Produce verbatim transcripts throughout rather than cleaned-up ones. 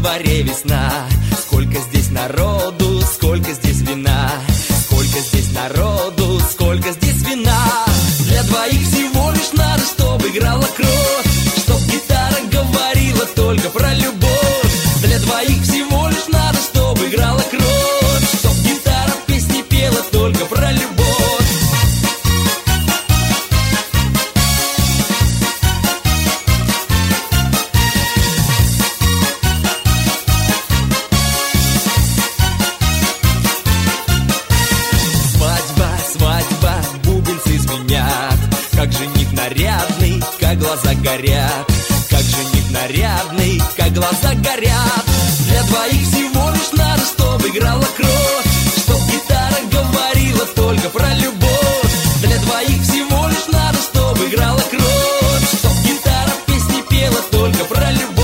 дворе весна. Сколько здесь народу, сколько здесь вина. Сколько здесь народу, сколько здесь вина. Для двоих всего лишь надо, чтобы играла кровь, чтоб гитара говорила только про любовь. Для двоих всего лишь надо, чтобы играла кровь, чтоб гитара песни пела только про любовь. Свадьба, бубенцы звенят, как жених нарядный, как глаза горят. Как жених нарядный, как глаза горят. Для двоих всего лишь надо, чтобы играла кровь, чтоб гитара говорила только про любовь. Для двоих всего лишь надо, чтобы играла кровь, чтоб гитара песни пела только про любовь.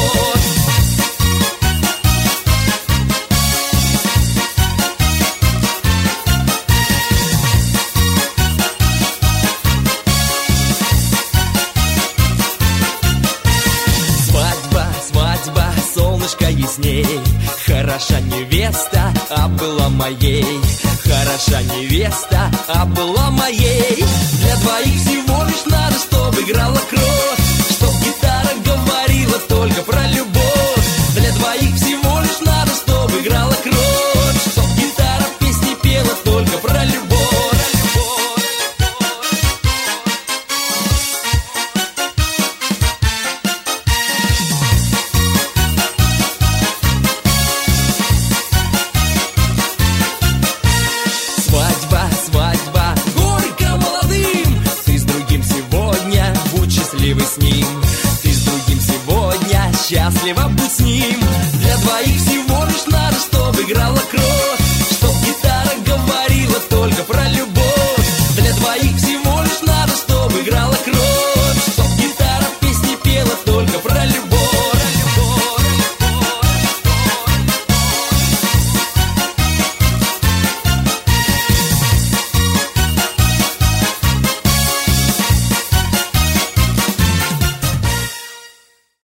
Солнышко ясней, хороша невеста, а была моей. Хороша невеста, а была моей. Для двоих всего лишь надо, чтобы играла кровь, чтоб гитара говорила